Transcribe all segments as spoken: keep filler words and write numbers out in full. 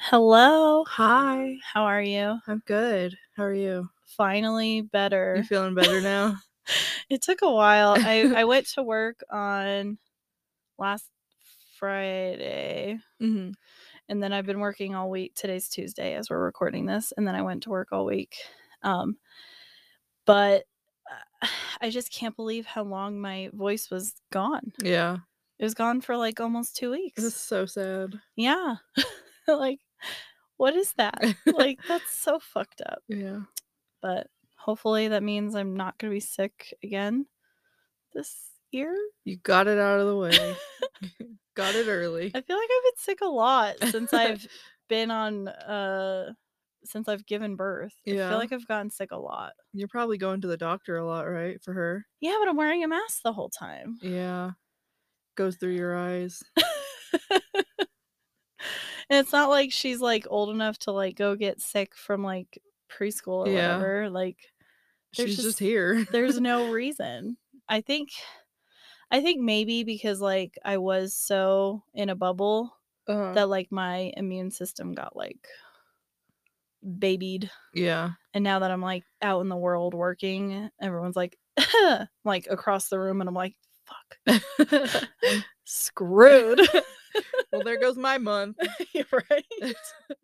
Hello. Hi. How are you? I'm good. How are you? Finally better. You feeling better now? It took a while. I, I went to work on last Friday, Mm-hmm. and then I've been working all week. Today's Tuesday as we're recording this, and then I went to work all week. Um, but uh, I just can't believe how long my voice was gone. Yeah. It was gone for like almost two weeks. This is so sad. Yeah. Like, what is that? Like, that's so fucked up. Yeah. But hopefully that means I'm not going to be sick again this year. You got it out of the way. Got it early. I feel like I've been sick a lot since I've been on uh since I've given birth. I Yeah. feel like I've gotten sick a lot. You're probably going to the doctor a lot, right? For her. Yeah, but I'm wearing a mask the whole time. Yeah. Goes through your eyes. And it's not like she's like old enough to like go get sick from like preschool or Yeah. whatever. Like there's She's just, just here. there's no reason. I think I think maybe because like I was so in a bubble Uh-huh. that like my immune system got like babied. Yeah. And now that I'm like out in the world working, everyone's like like across the room, and I'm like, fuck. I'm screwed. Well, there goes my month. You're right.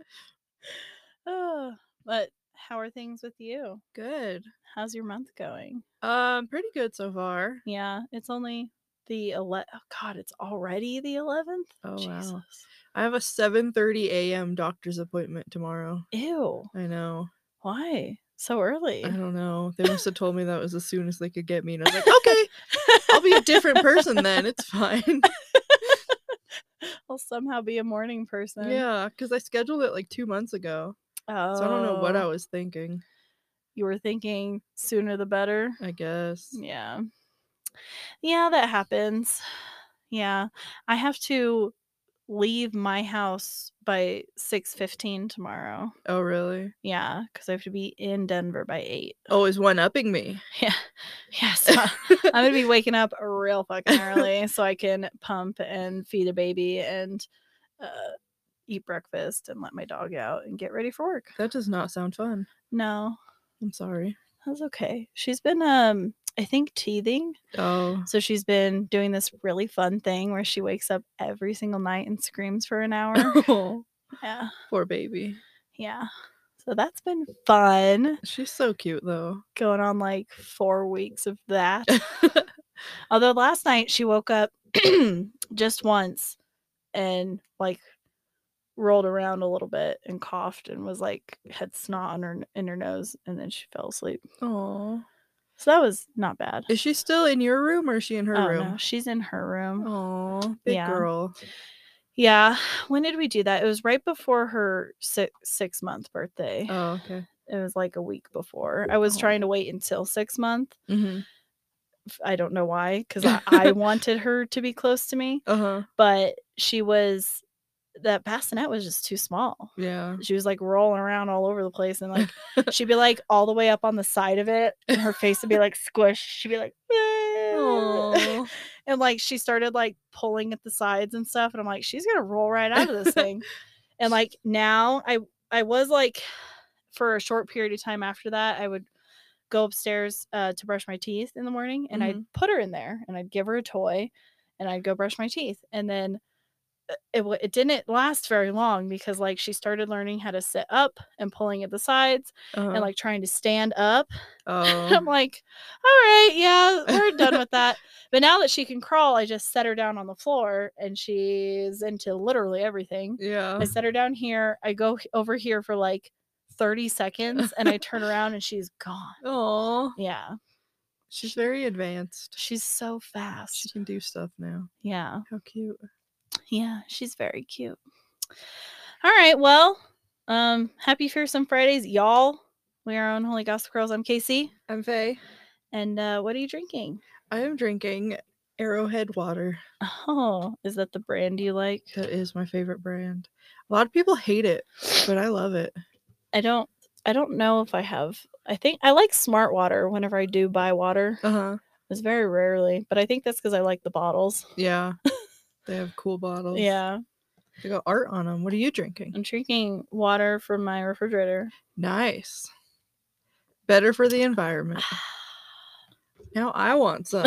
Oh, but how are things with you? Good. How's your month going? Um, pretty good so far. Yeah, it's only the ele- oh god, it's already the eleventh. Oh Jesus. wow. I have a seven thirty a.m. doctor's appointment tomorrow. Ew. I know. Why so early? I don't know. They must have told me that was as soon as they could get me. And I was like, okay, I'll be a different person then. It's fine. I'll somehow be a morning person. Yeah, because I scheduled it like two months ago. Oh. So I don't know what I was thinking. You were thinking sooner the better? I guess. Yeah. Yeah, that happens. Yeah. I have to leave my house by six fifteen tomorrow. Oh, really? Yeah, because I have to be in Denver by eight. Always one-upping me. Yeah. Yeah, so I'm going to be waking up real fucking early so I can pump and feed a baby and uh, eat breakfast and let my dog out and get ready for work. That does not sound fun. No. I'm sorry. That's okay. She's been, um, I think, teething. Oh. So she's been doing this really fun thing where she wakes up every single night and screams for an hour. Oh. Yeah. Poor baby. Yeah. So that's been fun. She's so cute, though. Going on like four weeks of that. Although last night she woke up just once and like rolled around a little bit and coughed and was like had snot on her in her nose, and then she fell asleep. Oh. So that was not bad. Is she still in your room or is she in her oh, room? No, she's in her room. Oh, big Yeah. girl. Yeah. When did we do that? It was right before her six six month birthday. Oh, okay. It was like a week before. I was Oh. trying to wait until six month. Mm-hmm. I don't know why, because I, I wanted her to be close to me. Uh-huh. But she was, that bassinet was just too small. Yeah. She was like rolling around all over the place, and like she'd be like all the way up on the side of it, and her face would be like squished. She'd be like, Aww. and like she started like pulling at the sides and stuff, and I'm like, she's gonna roll right out of this thing. And like now I I was like, for a short period of time after that, I would go upstairs uh, to brush my teeth in the morning, and Mhm. I'd put her in there, and I'd give her a toy, and I'd go brush my teeth. And then it, it, it didn't last very long, because like she started learning how to sit up and pulling at the sides, Uh-huh. and like trying to stand up. Oh. I'm like, all right, yeah, we're done with that. But now that she can crawl, I just set her down on the floor, and she's into literally everything. Yeah. I set her down here. I go over here for like thirty seconds, and I turn around and she's gone. Aw. Yeah. She's very advanced. She's so fast. She can do stuff now. Yeah. How cute. Yeah, she's very cute. All right, well, um, happy Fearsome Fridays, y'all. We are Unholy Gossip Girls. I'm Casey. I'm Faye. And uh, what are you drinking? I am drinking Arrowhead water. Oh, is that the brand you like? That is my favorite brand. A lot of people hate it, but I love it. I don't I don't know if I have. I think I like Smart Water whenever I do buy water. Uh-huh. It's very rarely, but I think that's because I like the bottles. Yeah. They have cool bottles. Yeah. They got art on them. What are you drinking? I'm drinking water from my refrigerator. Nice. Better for the environment. Now I want some.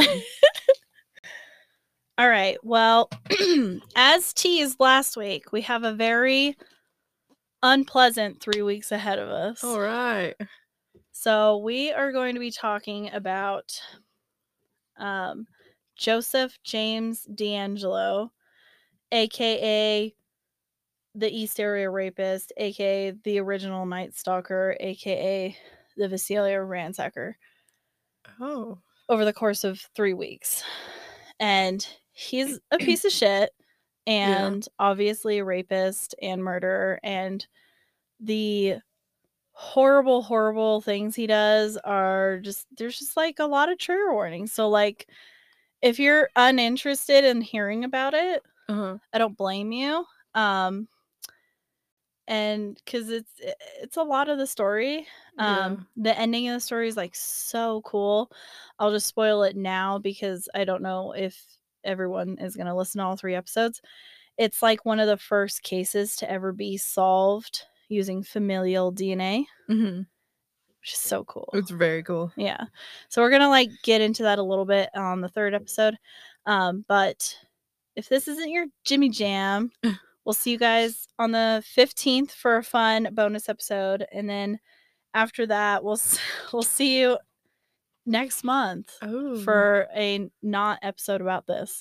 All right. Well, as teased last week, we have a very unpleasant three weeks ahead of us. All right. So we are going to be talking about um, Joseph James DeAngelo, aka the East Area Rapist, aka the original Night Stalker, aka the Visalia Ransacker. Oh. Over the course of three weeks. And he's a piece of shit and yeah. obviously a rapist and murderer. And the horrible, horrible things he does are just, there's just like a lot of trigger warnings. So, like, if you're uninterested in hearing about it, uh-huh. I don't blame you. Um, and because it's it's a lot of the story. Um, yeah. The ending of the story is like so cool. I'll just spoil it now because I don't know if everyone is going to listen to all three episodes. It's like one of the first cases to ever be solved using familial D N A, mm-hmm. which is so cool. It's very cool. Yeah. So we're going to like get into that a little bit on the third episode. Um, but if this isn't your Jimmy Jam, we'll see you guys on the fifteenth for a fun bonus episode. And then after that, we'll we'll see you next month oh. for a not episode about this.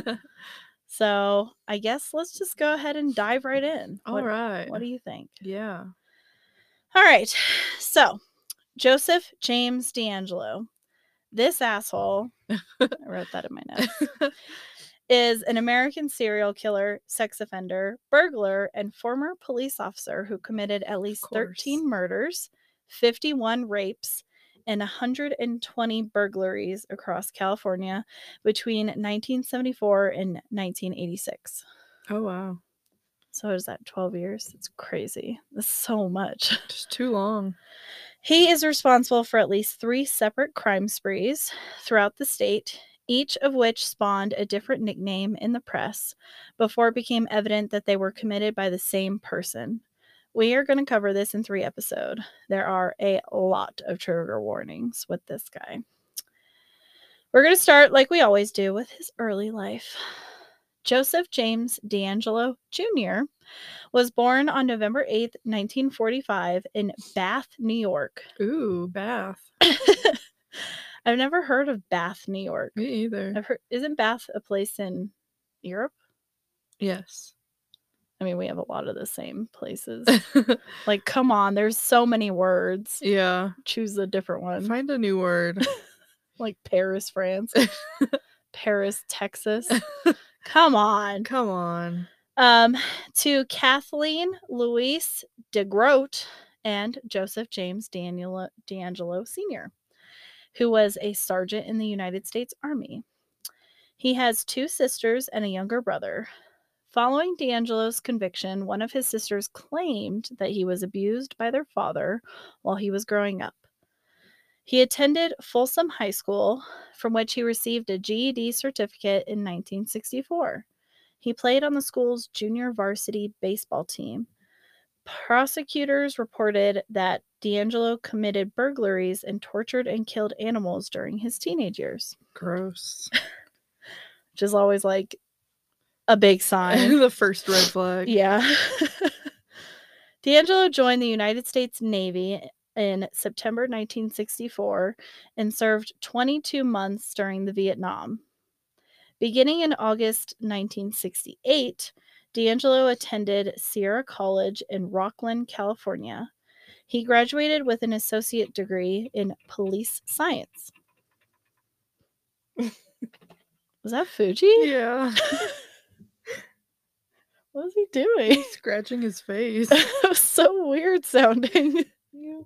So I guess let's just go ahead and dive right in. All what, right. What do you think? Yeah. All right. So Joseph James DeAngelo, this asshole, I wrote that in my notes, is an American serial killer, sex offender, burglar, and former police officer who committed at least thirteen murders, fifty-one rapes, and one hundred twenty burglaries across California between nineteen seventy-four and nineteen eighty-six. Oh, wow. So is that twelve years? It's crazy. That's so much. Just too long. He is responsible for at least three separate crime sprees throughout the state, each of which spawned a different nickname in the press before it became evident that they were committed by the same person. We are going to cover this in three episodes. There are a lot of trigger warnings with this guy. We're going to start, like we always do, with his early life. Joseph James DeAngelo Junior was born on November eighth, nineteen forty-five in Bath, New York. Ooh, Bath. I've never heard of Bath, New York. Me either. I've heard, isn't Bath a place in Europe? Yes. I mean, we have a lot of the same places. Like, come on, there's so many words. Yeah. Choose a different one. Find a new word. Like Paris, France. Paris, Texas. Come on. Come on. Um, to Kathleen Louise DeGroat and Joseph James Daniel DeAngelo Senior, who was a sergeant in the United States Army. He has two sisters and a younger brother. Following DeAngelo's conviction, one of his sisters claimed that he was abused by their father while he was growing up. He attended Folsom High School, from which he received a G E D certificate in nineteen sixty-four. He played on the school's junior varsity baseball team. Prosecutors reported that DeAngelo committed burglaries and tortured and killed animals during his teenage years. Gross. Which is always like a big sign. The first red flag. Yeah. DeAngelo joined the United States Navy in September nineteen sixty-four and served twenty-two months during the Vietnam. Beginning in August nineteen sixty-eight, DeAngelo attended Sierra College in Rocklin, California. He graduated with an associate degree in police science. Was that Fuji? Yeah. What was he doing? He's scratching his face. It was so weird sounding. You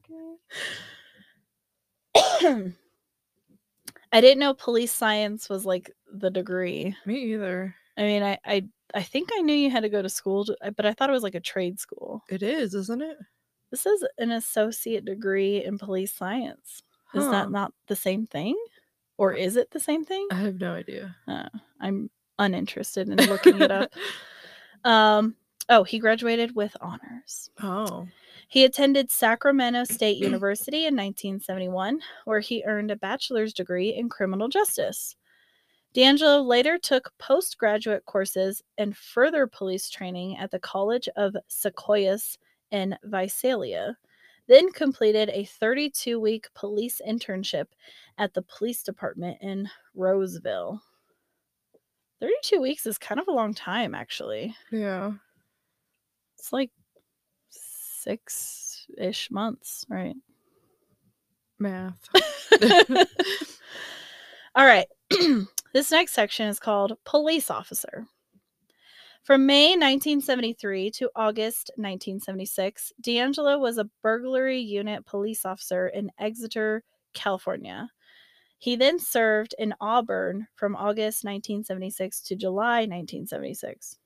okay? I didn't know police science was like the degree. Me either. I mean, I, I, I think I knew you had to go to school, to, but I thought it was like a trade school. It is, isn't it? This is an associate degree in police science. Huh. Is that not the same thing? Or is it the same thing? I have no idea. Uh, I'm uninterested in looking it up. Um, Oh, he graduated with honors. Oh. He attended Sacramento State University in nineteen seventy-one, where he earned a bachelor's degree in criminal justice. D'Angelo later took postgraduate courses and further police training at the College of Sequoias in Visalia, then completed a thirty-two-week police internship at the police department in Roseville. thirty-two weeks is kind of a long time, actually. Yeah. It's like six-ish months, right? Math. All right. This next section is called Police Officer. From May nineteen seventy-three to August nineteen seventy-six, D'Angelo was a burglary unit police officer in Exeter, California. He then served in Auburn from August nineteen seventy-six to July nineteen seventy-six.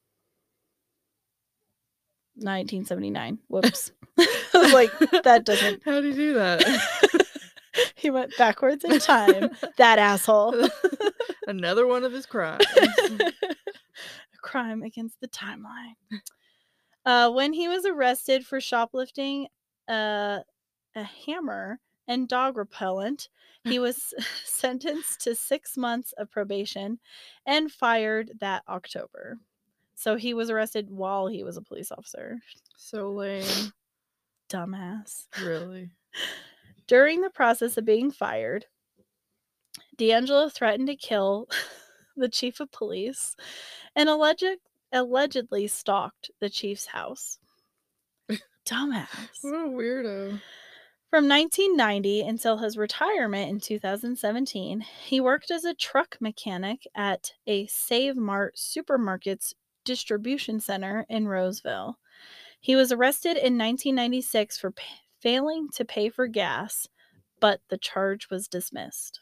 nineteen seventy-nine. Whoops. I was like, that doesn't... How do you do that? He went backwards in time. That asshole. Another one of his crimes. A crime against the timeline. Uh, when he was arrested for shoplifting uh, a hammer and dog repellent, he was sentenced to six months of probation and fired that October. So he was arrested while he was a police officer. So lame. Dumbass. Really? During the process of being fired, D'Angelo threatened to kill the chief of police and alleged, allegedly stalked the chief's house. Dumbass. What a weirdo. From nineteen ninety until his retirement in two thousand seventeen, he worked as a truck mechanic at a Save Mart supermarket's distribution center in Roseville. He was arrested in nineteen ninety-six for p- failing to pay for gas, but the charge was dismissed.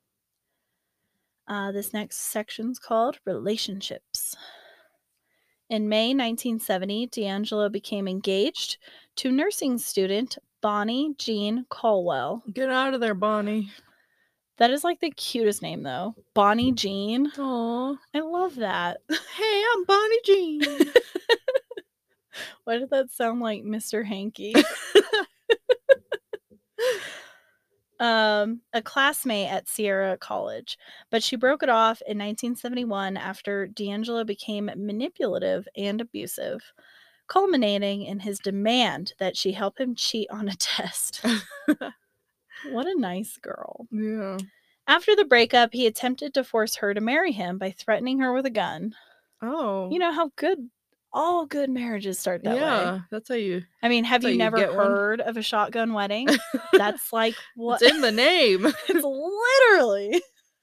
Uh, this next section's called Relationships. In May nineteen seventy, D'Angelo became engaged to nursing student Bonnie Jean Caldwell. Get out of there, Bonnie. That is like the cutest name, though. Bonnie Jean. Aw. I love that. Hey, I'm Bonnie Jean. Why did that sound like Mister Hanky? um, a classmate at Sierra College, but she broke it off in nineteen seventy-one after D'Angelo became manipulative and abusive, culminating in his demand that she help him cheat on a test. What a nice girl. Yeah. After the breakup, he attempted to force her to marry him by threatening her with a gun. Oh. You know how good, all good marriages start that yeah, way. that's how you... I mean, have That's you how you never get one. heard of a shotgun wedding? That's like what... It's in the name. It's literally...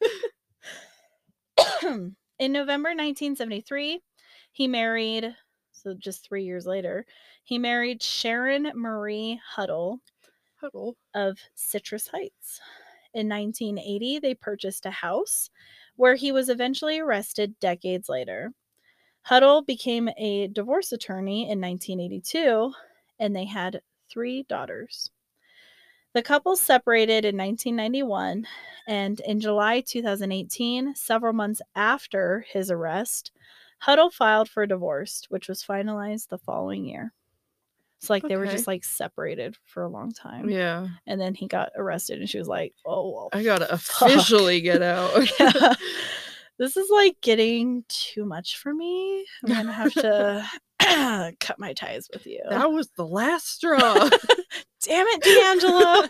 In November nineteen seventy-three, he married, so just three years later, he married Sharon Marie Huddle Huddle. of Citrus Heights. In nineteen eighty, they purchased a house where he was eventually arrested decades later. Huddle became a divorce attorney in nineteen eighty-two, and they had three daughters. The couple separated in nineteen ninety-one, and in July two thousand eighteen, several months after his arrest, Huddle filed for divorce, which was finalized the following year. It's like they were Okay. just like separated for a long time. Yeah. And then he got arrested, and she was like, oh, well, I gotta fuck. officially get out. Yeah. This is like getting too much for me. I'm gonna have to cut my ties with you. That was the last straw. Damn it, D'Angelo.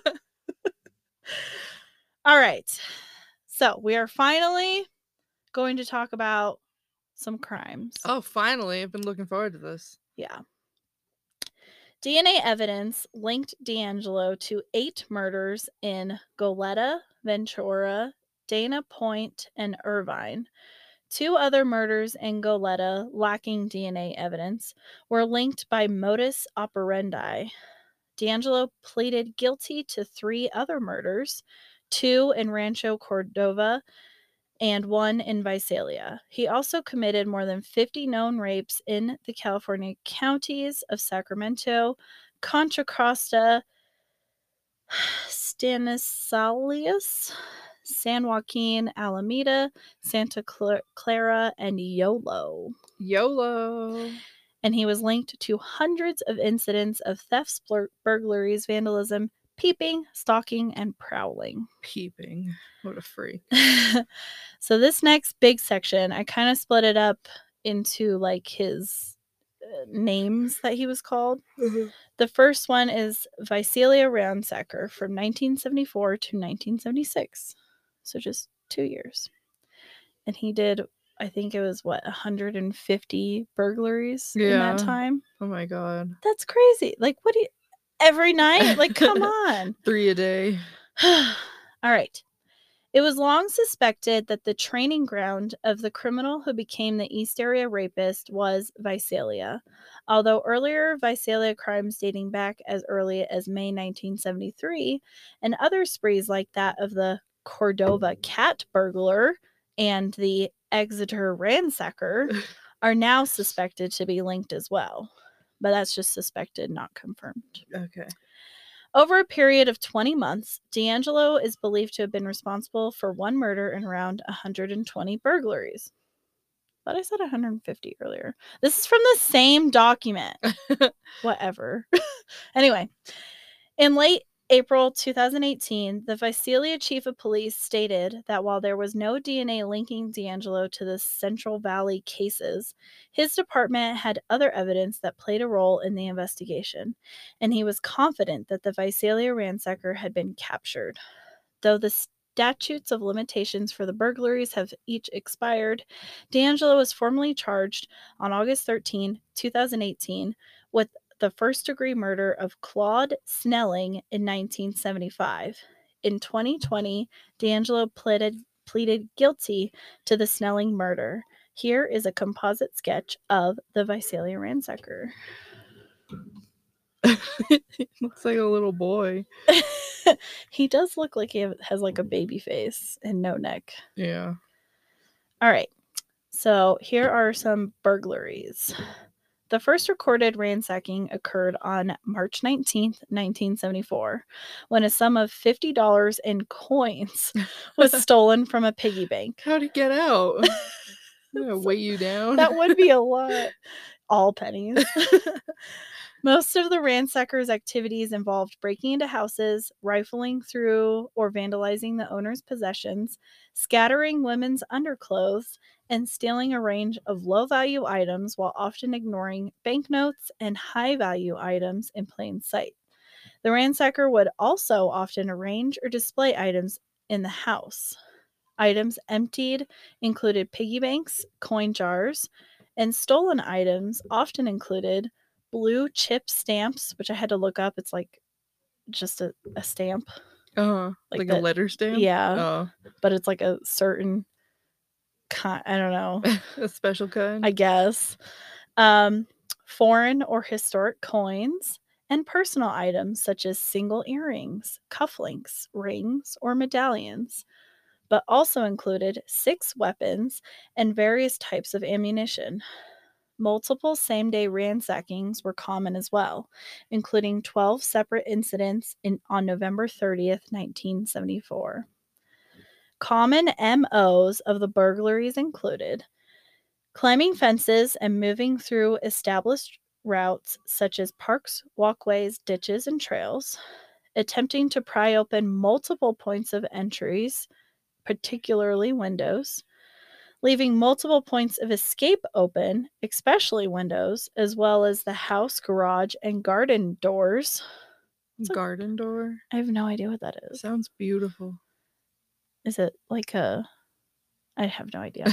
All right. So we are finally going to talk about some crimes. Oh, finally. I've been looking forward to this. Yeah. D N A evidence linked D'Angelo to eight murders in Goleta, Ventura, Dana Point, and Irvine. Two other murders in Goleta, lacking D N A evidence, were linked by modus operandi. D'Angelo pleaded guilty to three other murders, two in Rancho Cordova and one in Visalia. He also committed more than fifty known rapes in the California counties of Sacramento, Contra Costa, Stanislaus, San Joaquin, Alameda, Santa Clara, and Yolo. YOLO. and he was linked to hundreds of incidents of thefts, bur- burglaries, vandalism, peeping, stalking, and prowling. Peeping. What a freak. So this next big section, I kind of split it up into like his uh, names that he was called. Mm-hmm. The first one is Visalia Ransacker from nineteen seventy-four to nineteen seventy-six. So just two years. And he did, I think it was what, one hundred fifty burglaries in Yeah. that time. Oh my god. That's crazy. Like, what do you, every night? Like, come on. Three a day. All right. It was long suspected that the training ground of the criminal who became the East Area rapist was Visalia, although earlier Visalia crimes dating back as early as May nineteen seventy-three and other sprees like that of the Cordova cat burglar and the Exeter ransacker are now suspected to be linked as well. But that's just suspected, not confirmed. Okay. Over a period of twenty months, D'Angelo is believed to have been responsible for one murder and around one hundred twenty burglaries. But I said one hundred fifty earlier. This is from the same document. Whatever. Anyway, in late April two thousand eighteen, the Visalia chief of police stated that while there was no D N A linking D'Angelo to the Central Valley cases, his department had other evidence that played a role in the investigation, and he was confident that the Visalia ransacker had been captured. Though the statutes of limitations for the burglaries have each expired, D'Angelo was formally charged on August thirteenth, two thousand eighteen, with the first-degree murder of Claude Snelling in nineteen seventy-five. In twenty twenty, D'Angelo pleaded, pleaded guilty to the Snelling murder. Here is a composite sketch of the Visalia ransacker. Looks like a little boy. He does look like he has like a baby face and no neck. Yeah. All right. So here are some burglaries. The first recorded ransacking occurred on March nineteenth, nineteen seventy-four, when a sum of fifty dollars in coins was stolen from a piggy bank. How'd he get out? I'm gonna weigh you down. That would be a lot. All pennies. Most of the ransacker's activities involved breaking into houses, rifling through or vandalizing the owner's possessions, scattering women's underclothes, and stealing a range of low-value items while often ignoring banknotes and high-value items in plain sight. The ransacker would also often arrange or display items in the house. Items emptied included piggy banks, coin jars, and stolen items often included blue chip stamps, which I had to look up. It's like just a, a stamp. Uh-huh. Like Like, that- a letter stamp? Yeah. Oh. But it's like a certain kind, I don't know, A special kind? I guess. Um, foreign or historic coins and personal items such as single earrings, cufflinks, rings, or medallions, but also included six weapons and various types of ammunition. Multiple same-day ransackings were common as well, including twelve separate incidents in, on November thirtieth, nineteen seventy-four. Common M Os of the burglaries included climbing fences and moving through established routes such as parks, walkways, ditches, and trails, attempting to pry open multiple points of entries, particularly windows, leaving multiple points of escape open, especially windows, as well as the house, garage, and garden doors. So- Garden door? I have no idea what that is. Sounds beautiful. Is it like a... I have no idea.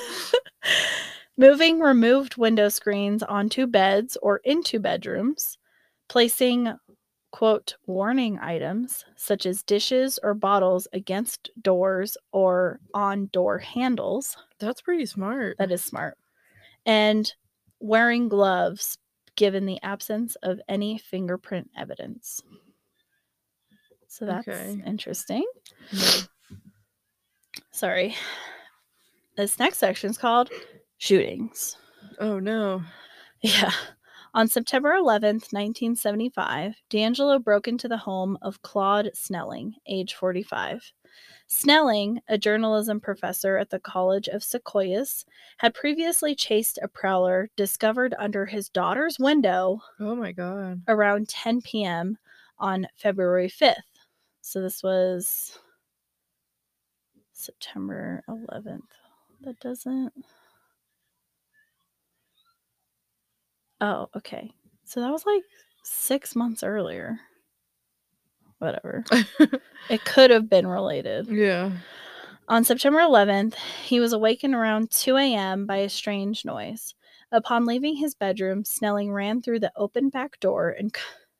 Moving removed window screens onto beds or into bedrooms, placing, quote, warning items such as dishes or bottles against doors or on door handles. That's pretty smart. That is smart. And wearing gloves given the absence of any fingerprint evidence. So that's Okay. interesting. Yeah. Sorry. This next section is called shootings. Oh no. Yeah. On September eleventh, nineteen seventy-five, D'Angelo broke into the home of Claude Snelling, age forty-five. Snelling, a journalism professor at the College of Sequoias, had previously chased a prowler discovered under his daughter's window Oh my god. around ten p.m. on February fifth. So this was September eleventh. That doesn't... Oh, okay. So that was like six months earlier. Whatever. It could have been related. Yeah. On September eleventh, he was awakened around two a.m. by a strange noise. Upon leaving his bedroom, Snelling ran through the open back door and...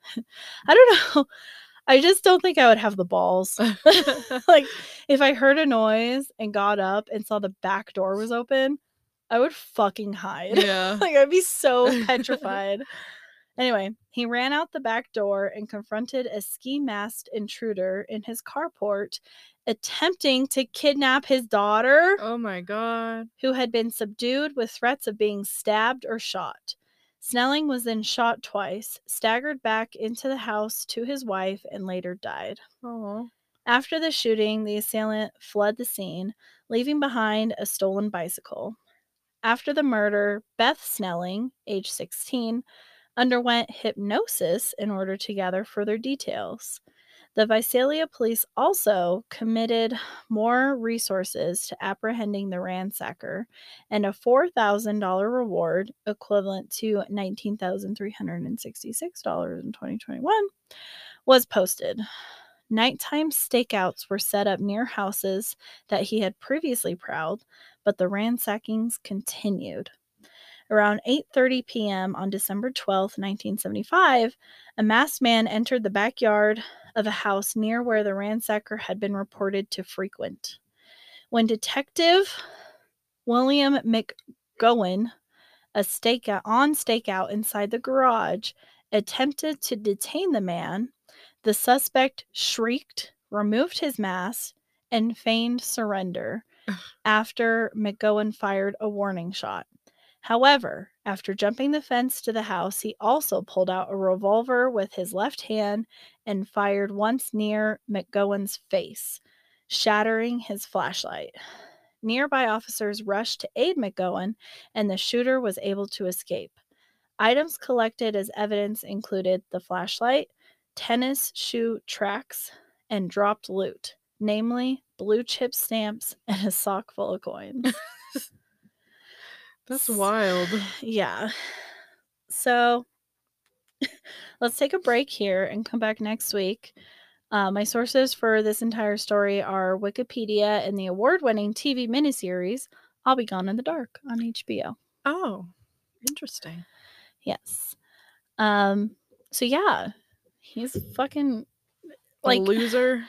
I don't know. I just don't think I would have the balls. Like, if I heard a noise and got up and saw the back door was open, I would fucking hide. Yeah. Like, I'd be so petrified. Anyway, he ran out the back door and confronted a ski-masked intruder in his carport, attempting to kidnap his daughter, Oh my god. who had been subdued with threats of being stabbed or shot. Snelling was then shot twice, staggered back into the house to his wife, and later died. Oh. After the shooting, the assailant fled the scene, leaving behind a stolen bicycle. After the murder, Beth Snelling, age sixteen, underwent hypnosis in order to gather further details. The Visalia police also committed more resources to apprehending the ransacker, and a four thousand dollars reward, equivalent to nineteen thousand three hundred sixty-six dollars in twenty twenty-one, was posted. Nighttime stakeouts were set up near houses that he had previously prowled, but the ransackings continued. Around eight thirty p.m. on December twelfth, nineteen seventy-five, a masked man entered the backyard of a house near where the ransacker had been reported to frequent. When Detective William McGowan, a stakeout on stakeout inside the garage, attempted to detain the man, the suspect shrieked, removed his mask, and feigned surrender after McGowan fired a warning shot. However, after jumping the fence to the house, he also pulled out a revolver with his left hand and fired once near McGowan's face, shattering his flashlight. Nearby officers rushed to aid McGowan, and the shooter was able to escape. Items collected as evidence included the flashlight, tennis shoe tracks, and dropped loot, namely blue chip stamps and a sock full of coins. That's wild. Yeah. So let's take a break here and come back next week. Uh, my sources for this entire story are Wikipedia and the award-winning T V miniseries I'll Be Gone in the Dark on H B O. Oh, interesting. Yes. Um. So yeah, he's fucking Like like a loser.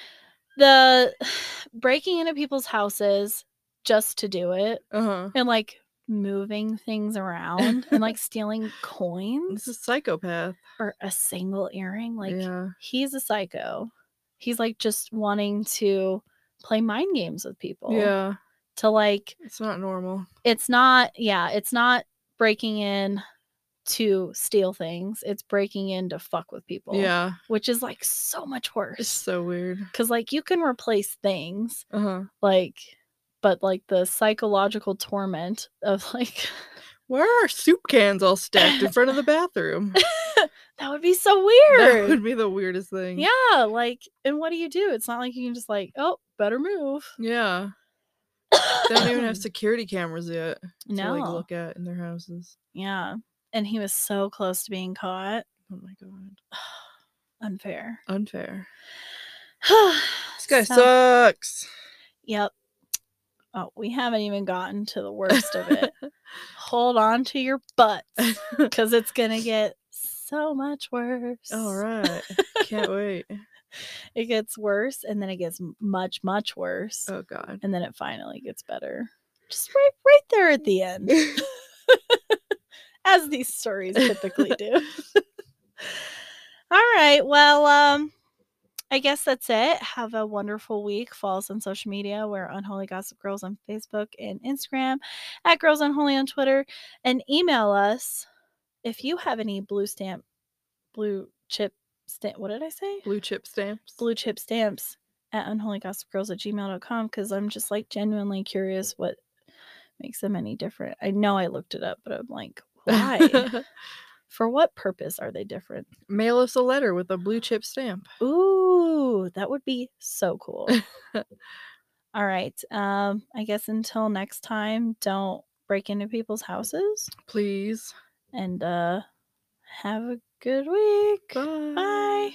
The breaking into people's houses just to do it, Uh-huh. and like moving things around and like stealing This coins is psychopath. or a single earring. Like, yeah. he's a psycho. He's like just wanting to play mind games with people. Yeah. To like, It's not normal. it's not, yeah, it's not breaking in to steal things. It's breaking in to fuck with people. Yeah. Which is like so much worse. It's so weird. Because like you can replace things. Uh-huh. Like, but like the psychological torment of like, where are soup cans all stacked in front of the bathroom? that would be so weird. That would be the weirdest thing. Yeah, like, and what do you do? It's not like you can just like, oh, better move. Yeah. They don't even have security cameras yet to No. like look at in their houses. Yeah. And he was so close to being caught. Oh my god. Unfair. Unfair. This guy So- sucks. Yep. Oh, we haven't even gotten to the worst of it. Hold on to your butts because it's going to get so much worse. All right. Can't wait. It gets worse and then it gets much, much worse. Oh god. And then it finally gets better. Just right, right there at the end. As these stories typically do. All right. Well, um, I guess that's it. Have a wonderful week. Follow us on social media. We're Unholy Gossip Girls on Facebook and Instagram, at Girls Unholy on Twitter, and email us if you have any blue stamp, blue chip stamp, what did I say? Blue chip stamps. Blue chip stamps at unholygossipgirls at gmail dot com because I'm just like genuinely curious what makes them any different. I know I looked it up, but I'm like, why? For what purpose are they different? Mail us a letter with a blue chip stamp. Ooh, that would be so cool. All right. Um, I guess until next time, don't break into people's houses. Please. And uh have a good week. Bye. Bye.